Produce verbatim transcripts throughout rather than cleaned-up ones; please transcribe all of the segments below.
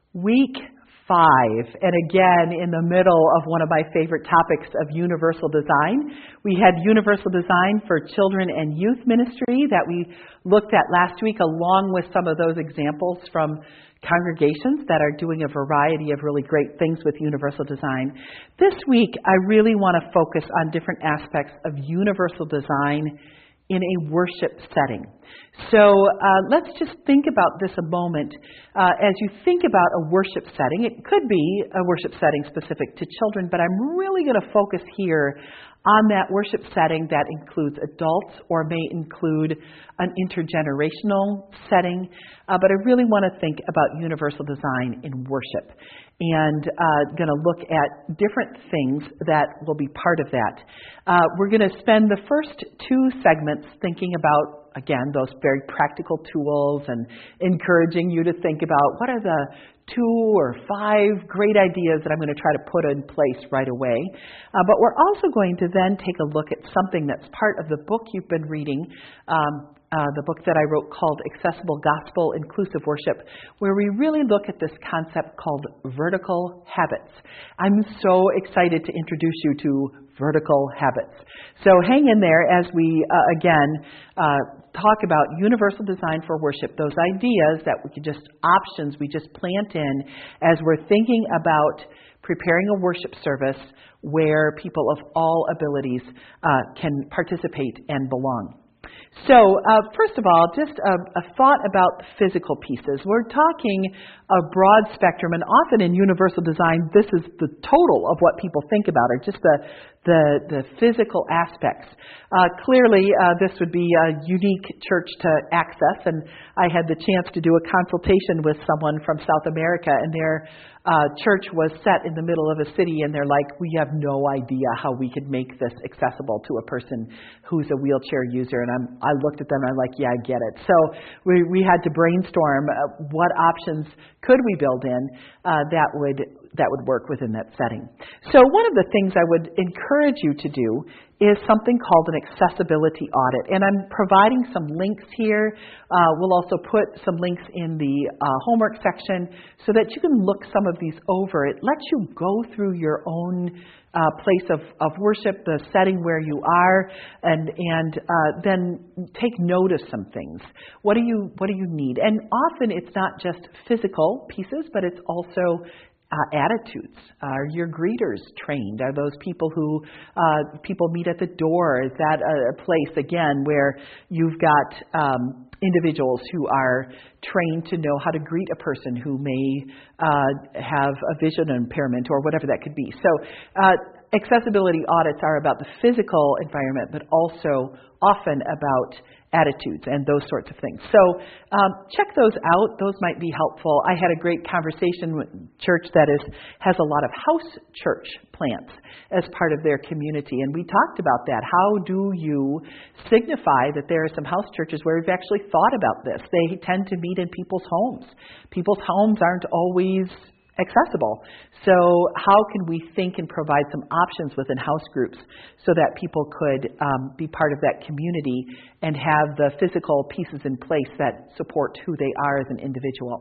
Week five, and again in the middle of one of my favorite topics of universal design. We had universal design for children and youth ministry that we looked at last week, along with some of those examples from congregations that are doing a variety of really great things with universal design. This week, I really want to focus on different aspects of universal design in a worship setting. So uh, let's just think about this a moment. Uh, as you think about a worship setting, it could be a worship setting specific to children, but I'm really going to focus here on that worship setting that includes adults or may include an intergenerational setting. Uh, but I really want to think about universal design in worship, and uh, going to look at different things that will be part of that. Uh, we're going to spend the first two segments thinking about, again, those very practical tools and encouraging you to think about what are the two or five great ideas that I'm going to try to put in place right away. Uh, but we're also going to then take a look at something that's part of the book you've been reading, um, uh, the book that I wrote called Accessible Gospel Inclusive Worship, where we really look at this concept called vertical habits. I'm so excited to introduce you to vertical habits. So hang in there as we, uh, again, uh, talk about universal design for worship, those ideas that we can just, options we just plant in as we're thinking about preparing a worship service where people of all abilities uh, can participate and belong. So, uh, first of all, just a, a thought about the physical pieces. We're talking a broad spectrum, and often in universal design, this is the total of what people think about, are just the the, the physical aspects. Uh, clearly, uh, this would be a unique church to access, and I had the chance to do a consultation with someone from South America, and their uh, church was set in the middle of a city, and they're like, we have no idea how we could make this accessible to a person who's a wheelchair user. And I'm, I looked at them, and I'm like, yeah, I get it. So we, we had to brainstorm uh, what options could we build in uh, that would that would work within that setting. So one of the things I would encourage you to do is something called an accessibility audit. And I'm providing some links here. Uh, we'll also put some links in the uh, homework section so that you can look some of these over. It lets you go through your own uh, place of, of worship, the setting where you are, and and uh, then take note of some things. What do you what do you need? And often it's not just physical pieces, but it's also Uh, attitudes. Are your greeters trained? Are those people who uh, people meet at the door? Is that a, a place, again, where you've got um, individuals who are trained to know how to greet a person who may uh, have a vision impairment or whatever that could be? So uh, accessibility audits are about the physical environment, but also often about attitudes and those sorts of things. So um, check those out. Those might be helpful. I had a great conversation with a church that is has a lot of house church plants as part of their community, and we talked about that. How do you signify that there are some house churches where we've actually thought about this? They tend to meet in people's homes. People's homes aren't always accessible. So how can we think and provide some options within house groups so that people could um, be part of that community and have the physical pieces in place that support who they are as an individual?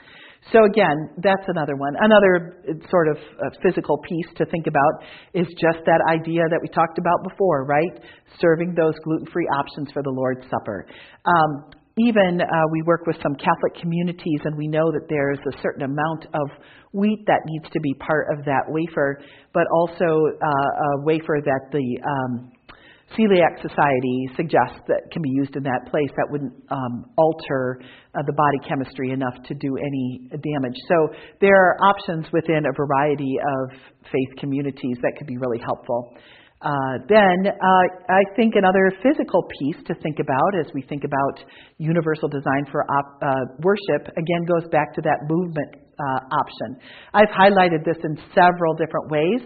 So again, that's another one. Another sort of uh, physical piece to think about is just that idea that we talked about before, right? Serving those gluten-free options for the Lord's Supper. Um, Even uh, we work with some Catholic communities, and we know that there's a certain amount of wheat that needs to be part of that wafer, but also uh, a wafer that the um, Celiac Society suggests that can be used in that place that wouldn't um, alter uh, the body chemistry enough to do any damage. So there are options within a variety of faith communities that could be really helpful. Uh, then uh, I think another physical piece to think about as we think about universal design for op, uh, worship, again, goes back to that movement uh, option. I've highlighted this in several different ways,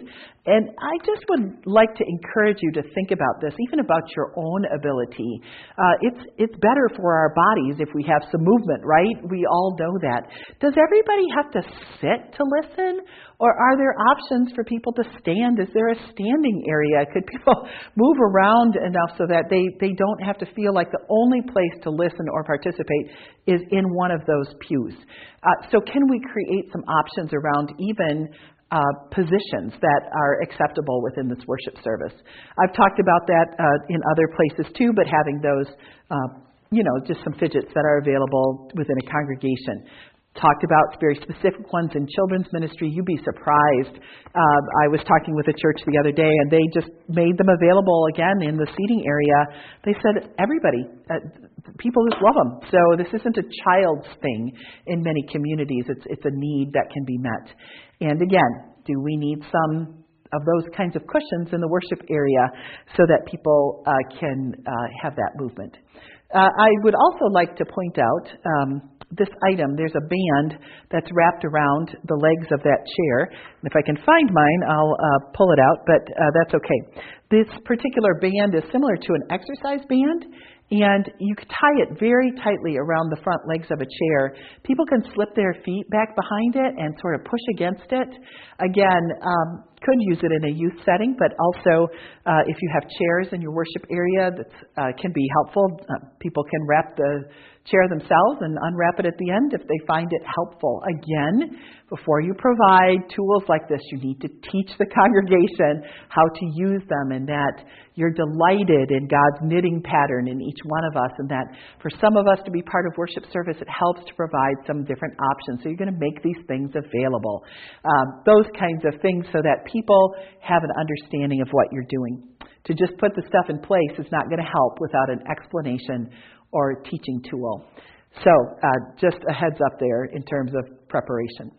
And I just would like to encourage you to think about this, even about your own ability. Uh, it's it's better for our bodies if we have some movement, right? We all know that. Does everybody have to sit to listen? Or are there options for people to stand? Is there a standing area? Could people move around enough so that they, they don't have to feel like the only place to listen or participate is in one of those pews? Uh, so can we create some options around even uh, positions that are acceptable within this worship service? I've talked about that uh, in other places too, but having those, uh, you know, just some fidgets that are available within a congregation. Talked about very specific ones in children's ministry. You'd be surprised. Uh, I was talking with a church the other day, and they just made them available again in the seating area. They said everybody, uh, people just love them. So this isn't a child's thing in many communities. It's it's a need that can be met. And again, do we need some of those kinds of cushions in the worship area so that people uh, can uh, have that movement? Uh, I would also like to point out um, this item. There's a band that's wrapped around the legs of that chair. And if I can find mine, I'll uh, pull it out, but uh, that's okay. This particular band is similar to an exercise band, and you could tie it very tightly around the front legs of a chair. People can slip their feet back behind it and sort of push against it. Again, um, could use it in a youth setting, but also uh, if you have chairs in your worship area, that uh, can be helpful. Uh, people can wrap the chair themselves and unwrap it at the end if they find it helpful. Again, before you provide tools like this, you need to teach the congregation how to use them, and that you're delighted in God's knitting pattern in each one of us, and that for some of us to be part of worship service, it helps to provide some different options. So you're going to make these things available. Um, those kinds of things so that people have an understanding of what you're doing. To just put the stuff in place is not going to help without an explanation or teaching tool. So uh, just a heads up there in terms of preparation.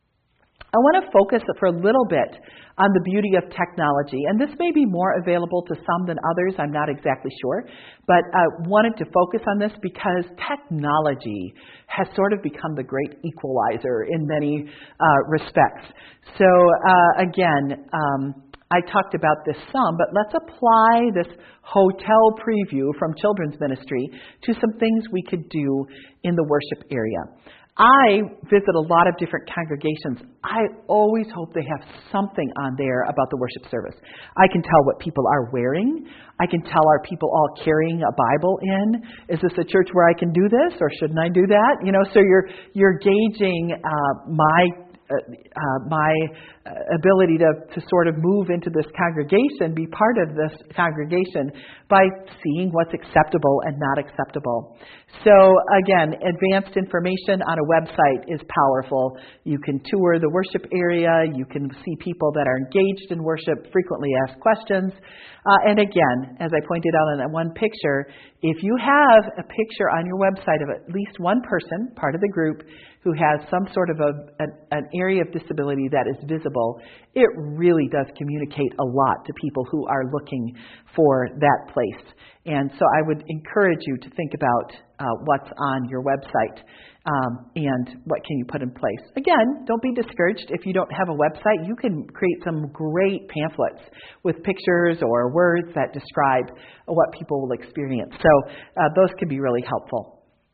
I want to focus for a little bit on the beauty of technology. And this may be more available to some than others. I'm not exactly sure. But I wanted to focus on this because technology has sort of become the great equalizer in many uh, respects. So uh, again, um, I talked about this some, but let's apply this hotel preview from children's ministry to some things we could do in the worship area. I visit a lot of different congregations. I always hope they have something on there about the worship service. I can tell what people are wearing. I can tell, are people all carrying a Bible in? Is this a church where I can do this, or shouldn't I do that? You know, so you're you're gauging uh, my Uh, uh, my uh, ability to, to sort of move into this congregation, be part of this congregation by seeing what's acceptable and not acceptable. So again, advanced information on a website is powerful. You can tour the worship area. You can see people that are engaged in worship, frequently asked questions. Uh, and again, as I pointed out in that one picture, if you have a picture on your website of at least one person, part of the group, who has some sort of a, an, an area of disability that is visible, it really does communicate a lot to people who are looking for that place. And so I would encourage you to think about uh, what's on your website um, and what can you put in place. Again, don't be discouraged if you don't have a website. You can create some great pamphlets with pictures or words that describe what people will experience. So uh, those can be really helpful.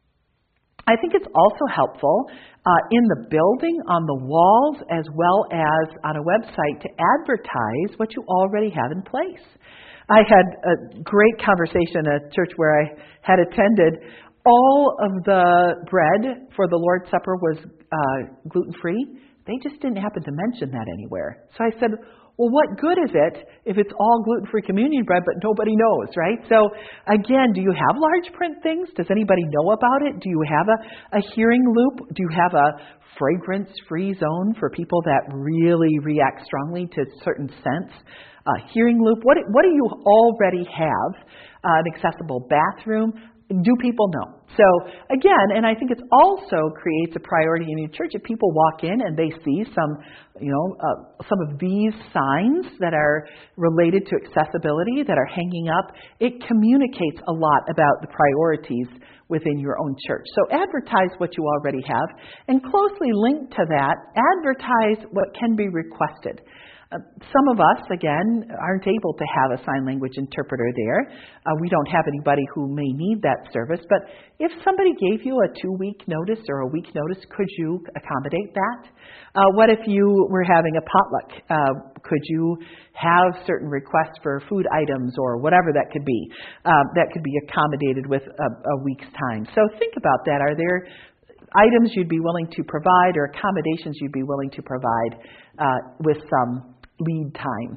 I think it's also helpful uh, in the building, on the walls, as well as on a website to advertise what you already have in place. I had a great conversation at a church where I had attended. All of the bread for the Lord's Supper was uh, gluten-free. They just didn't happen to mention that anywhere. So I said, well, what good is it if it's all gluten-free communion bread, but nobody knows, right? So again, do you have large print things? Does anybody know about it? Do you have a, a hearing loop? Do you have a fragrance-free zone for people that really react strongly to certain scents? A hearing loop? What, what do you already have? Uh, an accessible bathroom? Do people know? So again, and I think it also creates a priority in your church. If people walk in and they see some, you know, uh, some of these signs that are related to accessibility that are hanging up, it communicates a lot about the priorities within your own church. So advertise what you already have, and closely linked to that, advertise what can be requested. Uh, some of us, again, aren't able to have a sign language interpreter there. Uh, we don't have anybody who may need that service. But if somebody gave you a two-week notice or a week notice, could you accommodate that? Uh, what if you were having a potluck? Uh, could you have certain requests for food items or whatever that could be? Uh, that could be accommodated with a, a week's time. So think about that. Are there items you'd be willing to provide or accommodations you'd be willing to provide uh, with some lead time?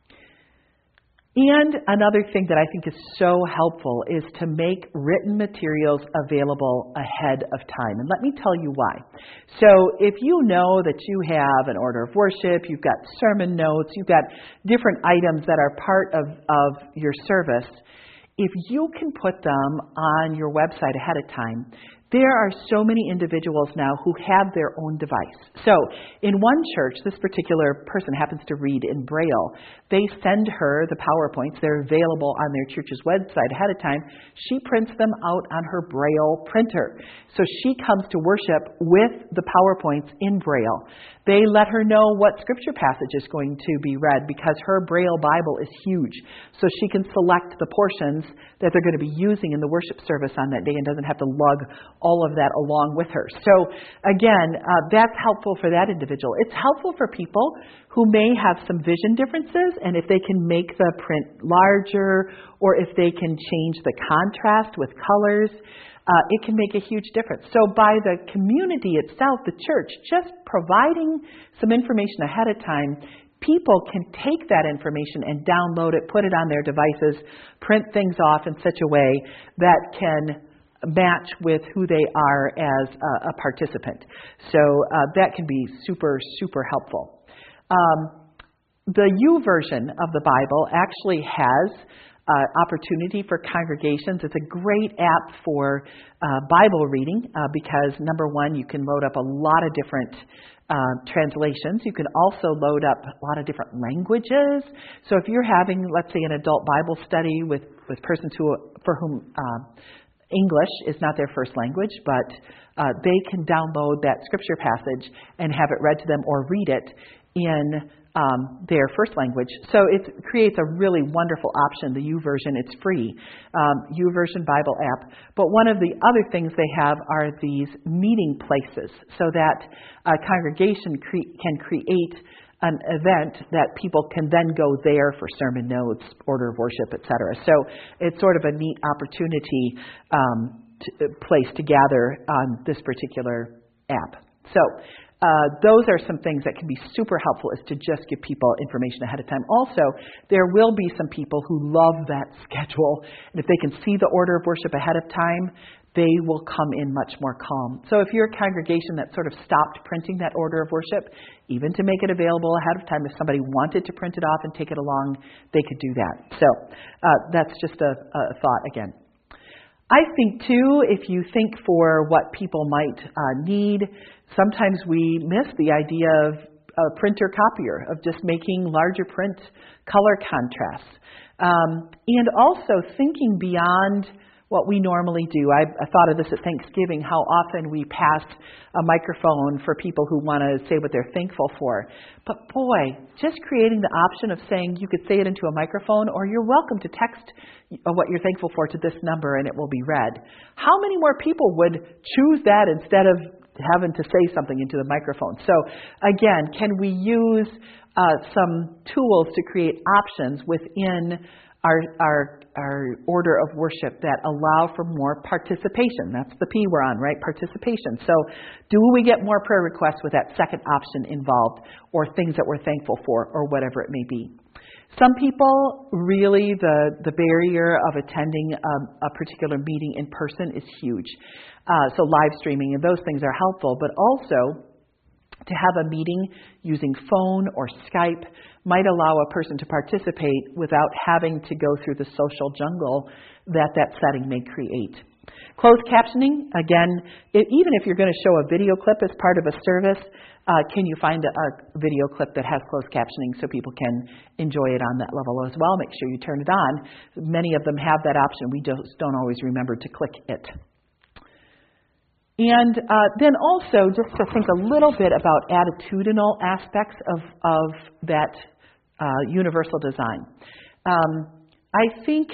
And another thing that I think is so helpful is to make written materials available ahead of time. And let me tell you why. So if you know that you have an order of worship, you've got sermon notes, you've got different items that are part of, of your service, if you can put them on your website ahead of time, there are so many individuals now who have their own device. So in one church, this particular person happens to read in Braille. They send her the PowerPoints. They're available on their church's website ahead of time. She prints them out on her Braille printer. So she comes to worship with the PowerPoints in Braille. They let her know what scripture passage is going to be read because her Braille Bible is huge. So she can select the portions that they're going to be using in the worship service on that day and doesn't have to lug all of that along with her. So again, uh, that's helpful for that individual. It's helpful for people who may have some vision differences, and if they can make the print larger or if they can change the contrast with colors, Uh, it can make a huge difference. So by the community itself, the church, just providing some information ahead of time, people can take that information and download it, put it on their devices, print things off in such a way that can match with who they are as a, a participant. So uh, that can be super, super helpful. Um, the YouVersion of the Bible actually has Uh, opportunity for congregations. It's a great app for uh, Bible reading uh, because, number one, you can load up a lot of different uh, translations. You can also load up a lot of different languages. So if you're having, let's say, an adult Bible study with, with persons who, for whom uh, English is not their first language, but uh, they can download that scripture passage and have it read to them or read it in Um, their first language. So it creates a really wonderful option, the YouVersion. It's free, um, YouVersion Bible app. But one of the other things they have are these meeting places so that a congregation cre- can create an event that people can then go there for sermon notes, order of worship, et cetera. So it's sort of a neat opportunity um, to, place to gather on this particular app. So Uh, those are some things that can be super helpful, is to just give people information ahead of time. Also, there will be some people who love that schedule, and if they can see the order of worship ahead of time, they will come in much more calm. So if you're a congregation that sort of stopped printing that order of worship, even to make it available ahead of time, if somebody wanted to print it off and take it along, they could do that. So uh, that's just a, a thought again. I think, too, if you think for what people might uh, need, sometimes we miss the idea of a printer copier, of just making larger print color contrasts. Um, and also thinking beyond what we normally do. I, I thought of this at Thanksgiving, how often we pass a microphone for people who want to say what they're thankful for. But boy, just creating the option of saying you could say it into a microphone, or you're welcome to text what you're thankful for to this number and it will be read. How many more people would choose that instead of having to say something into the microphone? So again, can we use uh, some tools to create options within our, our, our order of worship that allow for more participation? That's the P we're on, right? Participation. So do we get more prayer requests with that second option involved, or things that we're thankful for, or whatever it may be? Some people, really, the, the barrier of attending a, a particular meeting in person is huge. Uh, so live streaming and those things are helpful, but also to have a meeting using phone or Skype might allow a person to participate without having to go through the social jungle that that setting may create. Closed captioning, again, it, even if you're going to show a video clip as part of a service, uh, can you find a, a video clip that has closed captioning so people can enjoy it on that level as well? Make sure you turn it on. Many of them have that option. We just don't always remember to click it. And uh, then also just to think a little bit about attitudinal aspects of, of that uh, universal design. Um, I think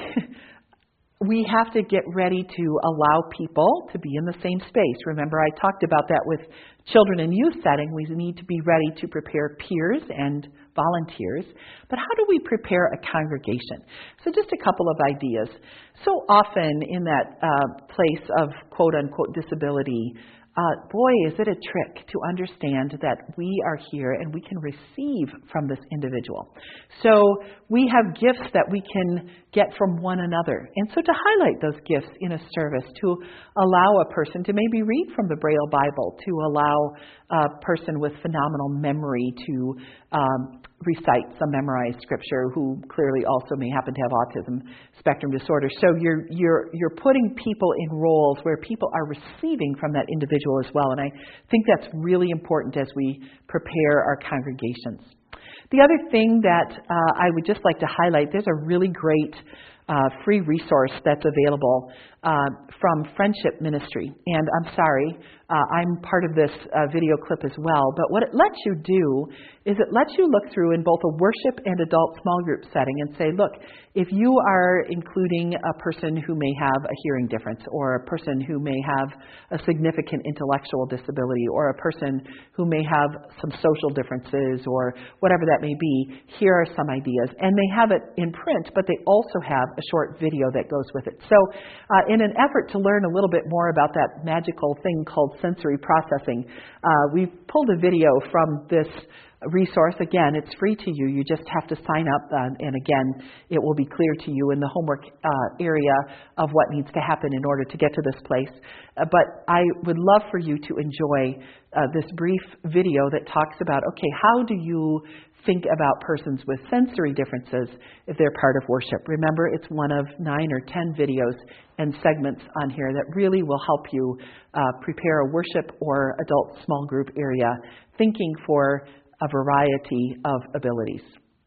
we have to get ready to allow people to be in the same space. Remember, I talked about that with children and youth setting. We need to be ready to prepare peers and volunteers. But how do we prepare a congregation? So just a couple of ideas. So often in that uh, place of quote-unquote disability, Uh, boy, is it a trick to understand that we are here and we can receive from this individual. So we have gifts that we can get from one another. And so to highlight those gifts in a service, to allow a person to maybe read from the Braille Bible, to allow a person with phenomenal memory to um, recite some memorized scripture who clearly also may happen to have autism spectrum disorder. So you're you're you're putting people in roles where people are receiving from that individual as well. And I think that's really important as we prepare our congregations. The other thing that uh, I would just like to highlight, there's a really great uh, free resource that's available uh, from Friendship Ministry. And I'm sorry, uh, I'm part of this uh, video clip as well. But what it lets you do is it lets you look through in both a worship and adult small group setting and say, look, if you are including a person who may have a hearing difference, or a person who may have a significant intellectual disability, or a person who may have some social differences, or whatever that may be, here are some ideas. And they have it in print, but they also have a short video that goes with it. So uh, in an effort to learn a little bit more about that magical thing called sensory processing, uh, we've pulled a video from this resource. Again, it's free to you. You just have to sign up, uh, and again, it will be clear to you in the homework uh, area of what needs to happen in order to get to this place. Uh, but I would love for you to enjoy uh, this brief video that talks about, okay, how do you think about persons with sensory differences if they're part of worship? Remember, it's one of nine or ten videos and segments on here that really will help you uh, prepare a worship or adult small group area, thinking for a variety of abilities.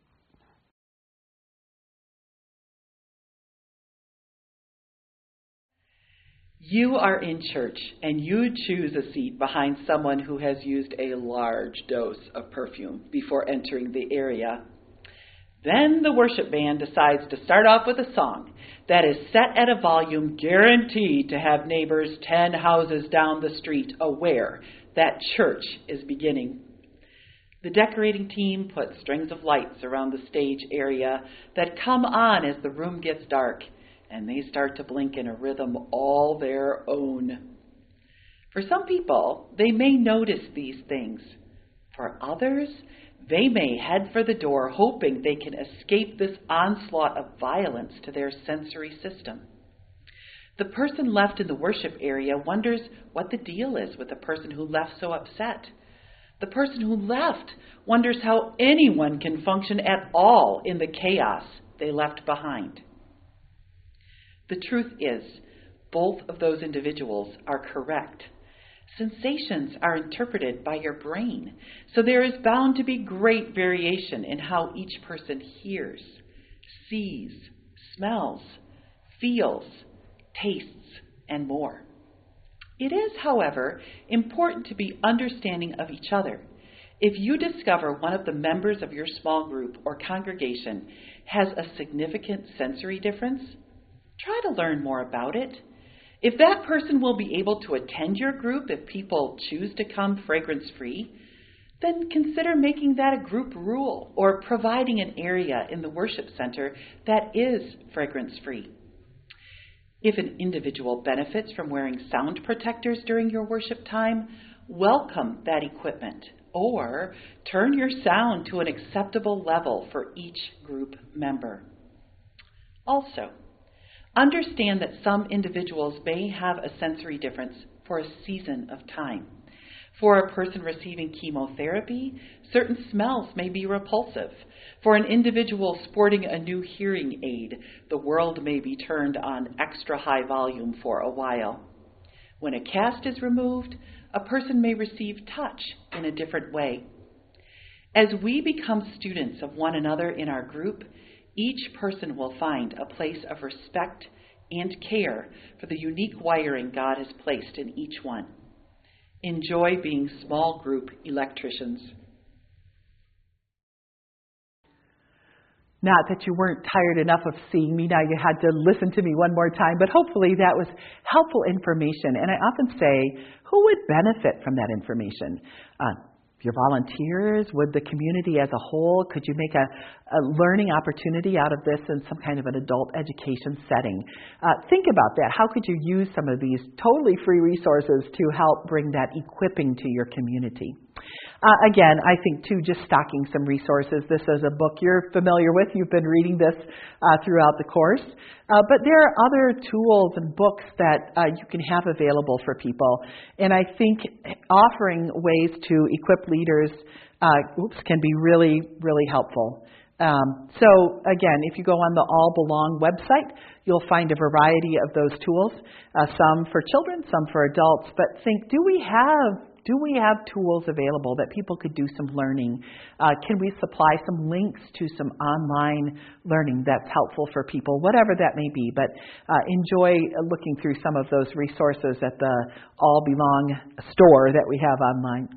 You are in church and you choose a seat behind someone who has used a large dose of perfume before entering the area. Then the worship band decides to start off with a song that is set at a volume guaranteed to have neighbors ten houses down the street aware that church is beginning. The decorating team puts strings of lights around the stage area that come on as the room gets dark, and they start to blink in a rhythm all their own. For some people, they may notice these things. For others, they may head for the door hoping they can escape this onslaught of violence to their sensory system. The person left in the worship area wonders what the deal is with the person who left so upset. The person who left wonders how anyone can function at all in the chaos they left behind. The truth is, both of those individuals are correct. Sensations are interpreted by your brain, so there is bound to be great variation in how each person hears, sees, smells, feels, tastes, and more. It is, however, important to be understanding of each other. If you discover one of the members of your small group or congregation has a significant sensory difference, try to learn more about it. If that person will be able to attend your group if people choose to come fragrance-free, then consider making that a group rule or providing an area in the worship center that is fragrance-free. If an individual benefits from wearing sound protectors during your worship time, welcome that equipment or turn your sound to an acceptable level for each group member. Also, understand that some individuals may have a sensory difference for a season of time. For a person receiving chemotherapy, certain smells may be repulsive. For an individual sporting a new hearing aid, the world may be turned on extra high volume for a while. When a cast is removed, a person may receive touch in a different way. As we become students of one another in our group, each person will find a place of respect and care for the unique wiring God has placed in each one. Enjoy being small group electricians. Not that you weren't tired enough of seeing me, now you had to listen to me one more time, but hopefully that was helpful information. And I often say, who would benefit from that information? Uh, your volunteers? Would the community as a whole? Could you make a, a learning opportunity out of this in some kind of an adult education setting? Uh, think about that. How could you use some of these totally free resources to help bring that equipping to your community? Uh, again, I think, too, just stocking some resources. This is a book you're familiar with. You've been reading this uh, throughout the course. Uh, but there are other tools and books that uh, you can have available for people. And I think offering ways to equip leaders uh, oops, can be really, really helpful. Um, so, again, if you go on the All Belong website, you'll find a variety of those tools, uh, some for children, some for adults. But think, do we have Do we have tools available that people could do some learning? Uh, can we supply some links to some online learning that's helpful for people, whatever that may be? But uh, enjoy looking through some of those resources at the All Belong store that we have online.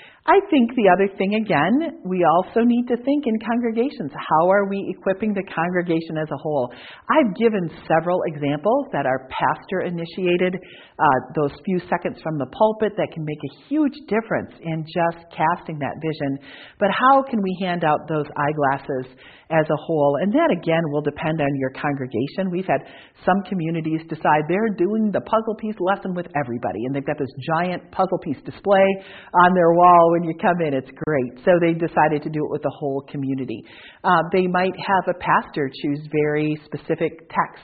I think the other thing, again, we also need to think in congregations. How are we equipping the congregation as a whole? I've given several examples that are pastor-initiated, uh, those few seconds from the pulpit that can make a huge difference in just casting that vision. But how can we hand out those eyeglasses as a whole? And that, again, will depend on your congregation. We've had some communities decide they're doing the puzzle piece lesson with everybody, and they've got this giant puzzle piece display on their wall when you come in. It's great. So they decided to do it with the whole community. Uh, they might have a pastor choose very specific texts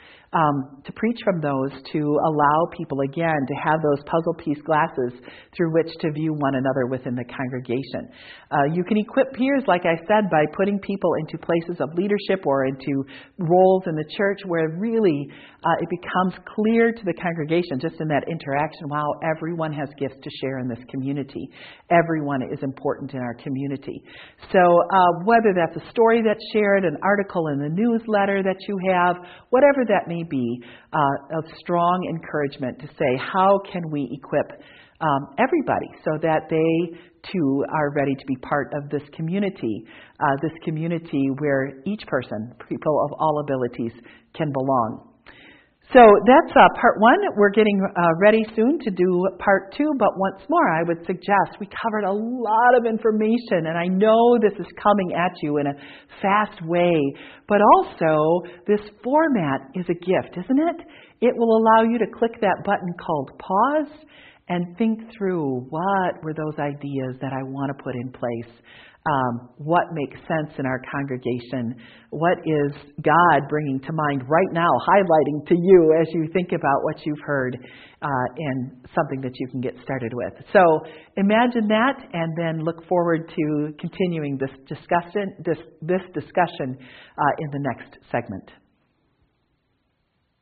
Um, to preach from those, to allow people, again, to have those puzzle piece glasses through which to view one another within the congregation. Uh, you can equip peers, like I said, by putting people into places of leadership or into roles in the church where really uh, it becomes clear to the congregation, just in that interaction, wow, everyone has gifts to share in this community. Everyone is important in our community. So uh, whether that's a story that's shared, an article in the newsletter that you have, whatever that may be, uh, of strong encouragement to say, how can we equip um, everybody so that they too are ready to be part of this community, uh, this community where each person, people of all abilities, can belong. So that's uh, part one. We're getting uh, ready soon to do part two, but once more, I would suggest we covered a lot of information, and I know this is coming at you in a fast way, but also this format is a gift, isn't it? It will allow you to click that button called pause and think through, what were those ideas that I want to put in place? Um, what makes sense in our congregation? What is God bringing to mind right now, highlighting to you as you think about what you've heard uh, and something that you can get started with? So imagine that, and then look forward to continuing this discussion, this, this discussion uh, in the next segment.